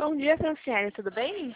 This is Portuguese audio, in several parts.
Bom dia, Franciele, tudo bem?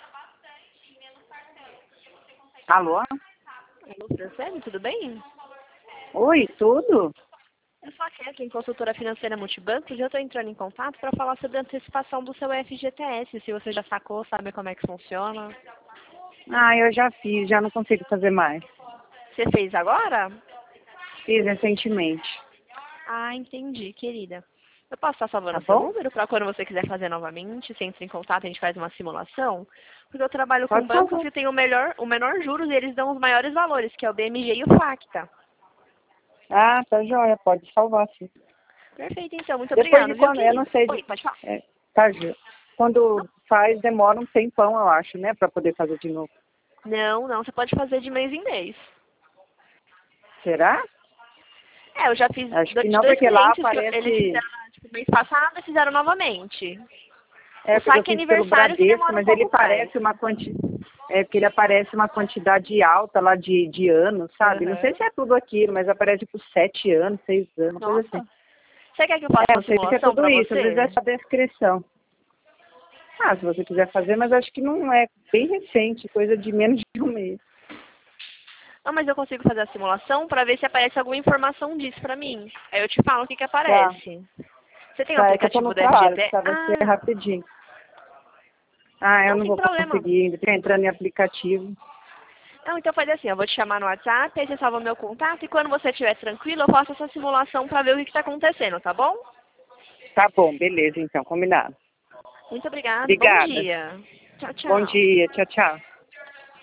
Alô? Alô, Franciele, tudo bem? Oi, tudo? Eu sou a Kathleen, consultora financeira Multibancos, e eu estou entrando em contato para falar sobre a antecipação do seu FGTS, se você já sacou, sabe como é que funciona. Ah, eu já fiz, já não consigo fazer mais. Você fez agora? Fiz recentemente, Ah, entendi, querida. Eu posso estar salvando tá o seu bom? número para quando você quiser fazer novamente, você entra em contato, a gente faz uma simulação? Porque eu trabalho com Pode bancos salvar. que têm o menor juros e eles dão os maiores valores, que é o BMG e o FACTA. Ah, tá joia, pode salvar, sim. Perfeito, então, muito Depois obrigada, de viu, quando, eu não querida? sei, Oi, pode falar. tá joia. Quando faz, demora um tempão, eu acho, né, pra poder fazer de novo. Não, não, você pode fazer de mês em mês. Será? É, eu já fiz Acho que de não, dois porque lá clientes que eles aparece, fizeram tipo, mês passado e fizeram novamente. O porque eu saque fiz pelo aniversário que Bradesco, demora um mas ele pouco mais. parece porque ele aparece uma quantidade alta lá de anos, sabe? Não sei Aham. se é tudo aquilo, mas aparece por 7 anos, 6 anos, uma coisa assim. Nossa. Você quer que eu faça É, uma não sei se é simulação tudo pra isso, às vezes é você? só descrição. Ah, se você quiser fazer, mas acho que não é bem recente, coisa de menos de um mês. Não, mas eu consigo fazer a simulação pra ver se aparece alguma informação disso pra mim. Aí eu te falo o que que Tá, aparece. Você tem o tá, é que eu tô no aplicativo da trabalho, FGT? tá, vai ser Ah, rapidinho. Ah, eu não, não sem vou problema. conseguir ainda, ficar entrando em aplicativo. Não, então faz assim, eu vou te chamar no WhatsApp, aí você salva meu contato e quando você estiver tranquilo, eu faço essa simulação pra ver o que está acontecendo, tá bom? Tá bom, beleza, então, combinado. Muito obrigada, bom Obrigada. dia. Tchau, Bom tchau. dia, tchau, tchau.